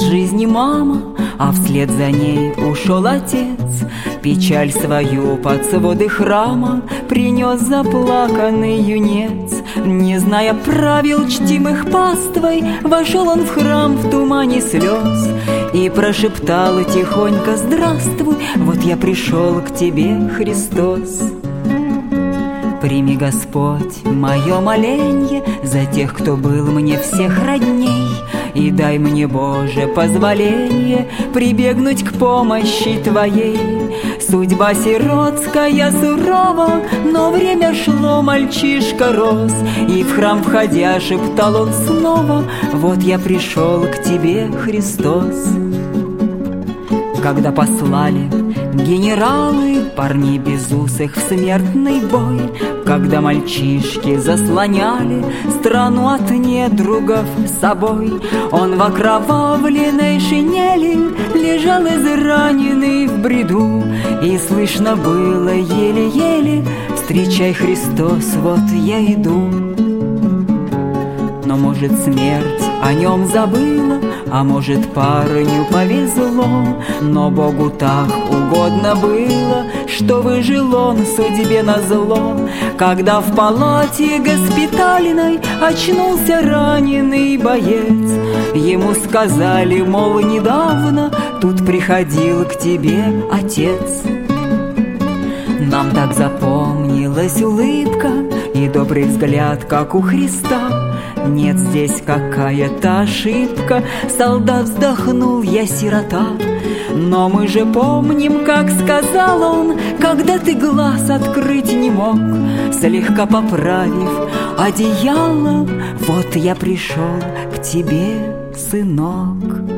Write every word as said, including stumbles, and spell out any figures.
жизни мама, а вслед за ней ушел отец. Печаль свою под своды храма принес заплаканный юнец. Не зная правил, чтимых паствой, вошел он в храм в тумане слез и прошептал тихонько: «Здравствуй, вот я пришел к тебе, Христос». Прими, Господь, мое моленье за тех, кто был мне всех родней, и дай мне, Боже, позволение прибегнуть к помощи Твоей. Судьба сиротская сурова, но время шло, мальчишка рос, и в храм входя шептал он снова: «Вот я пришел к Тебе, Христос». Когда послали генералы парней безусых в смертный бой, когда мальчишки заслоняли страну от недругов собой, он в окровавленной шинели лежал израненный в бреду, и слышно было еле-еле: «Встречай, Христос, вот я иду». Но, может, смерть о нем забыла, а может, парню повезло, но Богу так угодно было, что выжил он судьбе назло. Когда в палате госпитальной очнулся раненый боец, ему сказали, мол, недавно тут приходил к тебе отец. Нам так запомнилась улыбка и добрый взгляд, как у Христа. Нет, здесь какая-то ошибка, солдат вздохнул: я сирота. Но мы же помним, как сказал он, когда ты глаз открыть не мог, слегка поправив одеяло: вот я пришел к тебе, сынок.